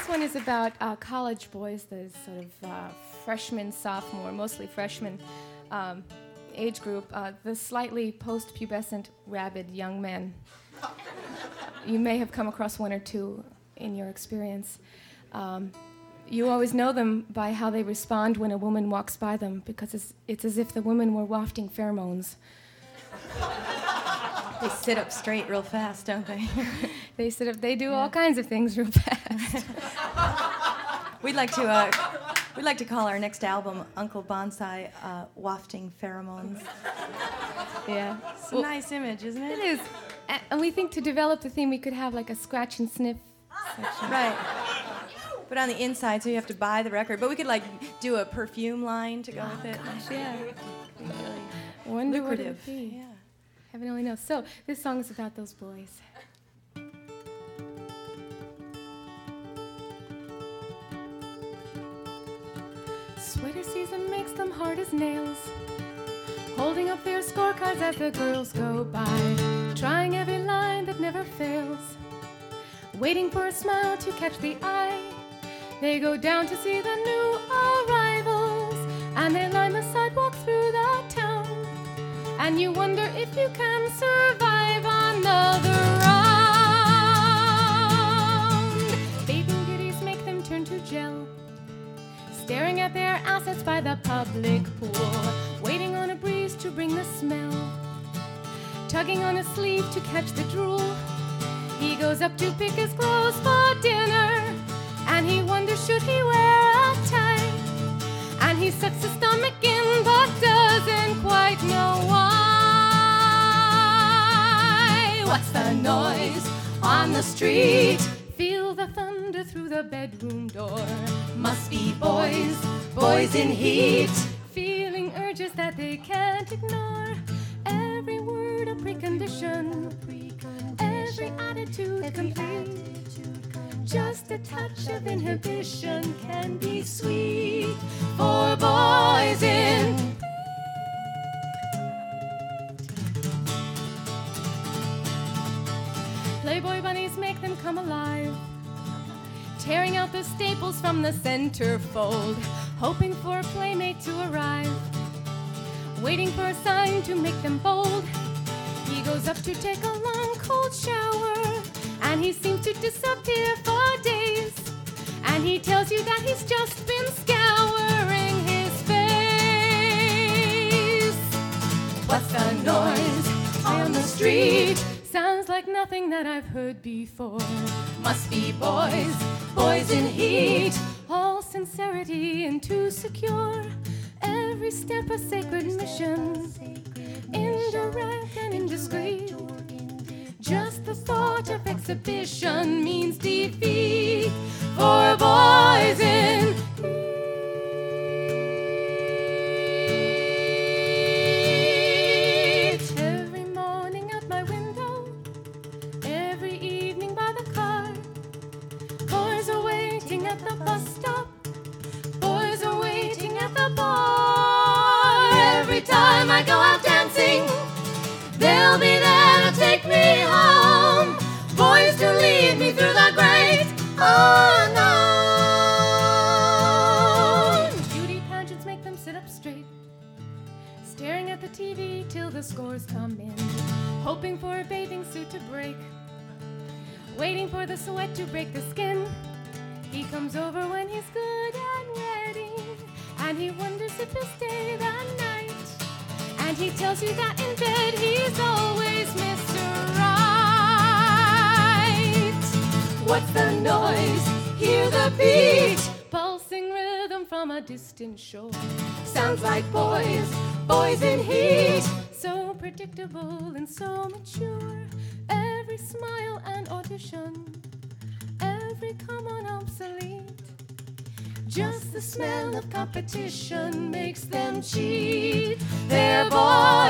one is about college boys, the sort of freshman, sophomore, mostly freshman age group, the slightly post-pubescent, rabid young men. You may have come across one or two in your experience. You always know them by how they respond when a woman walks by them, because it's as if the women were wafting pheromones. They sit up straight real fast, don't they? They sit up. They do all kinds of things real fast. We'd like to call our next album Uncle Bonsai Wafting Pheromones. Yeah. It's a nice image, isn't it? It is. And we think to develop the theme, we could have like a scratch and sniff section. Right. But on the inside, so you have to buy the record. But we could like do a perfume line to go with it. Gosh, yeah. Really Wonder what it lucrative. would be. Yeah. Heaven only knows. So this song is about those boys. Sweater season makes them hard as nails, holding up their scorecards as the girls go by, trying every line that never fails, waiting for a smile to catch the eye. They go down to see the new arrivals, and they line the sidewalk through the town, and you wonder if you can survive another round. Bathing beauties make them turn to gel, staring at their assets by the public pool, waiting on a breeze to bring the smell, tugging on a sleeve to catch the drool. He goes up to pick his clothes for dinner, and he wonders should he wear a tie, and he sucks his stomach in but doesn't quite know why. What's the noise on the street? Feel the thunder through the bedroom door. Must be boys, boys in heat, feeling urges that they can't ignore. Every word a precondition, every attitude complete. Just a touch of inhibition can be sweet for boys in heat. Playboy bunnies make them come alive, tearing out the staples from the centerfold, hoping for a playmate to arrive, waiting for a sign to make them bold. He goes up to take a long cold shower, and he seems to disappear for days, and he tells you that he's just been scouring his face. What's the noise on the street? Sounds like nothing that I've heard before. Must be boys, boys in heat, all sincerity and too secure. Every step a sacred mission, indirect and indiscreet. Just the thought of exhibition means defeat for boys in heat. Every morning at my window, every evening by the car, boys are waiting at the bus stop, boys are waiting at the bar. Every time I go out dancing, they'll be there to take me home, boys to lead me through the great unknown. Beauty pageants make them sit up straight, staring at the TV till the scores come in, hoping for a bathing suit to break, waiting for the sweat to break the skin. He comes over when he's good and ready, and he wonders if he'll stay that night. And he tells you that in bed he's always Mr. Right. What's the noise? Hear the beat, pulsing rhythm from a distant shore. Sounds like boys, boys in heat, so predictable and so mature. Every smile and audition, every common obsolete. Just the smell of competition makes them cheat. They're boys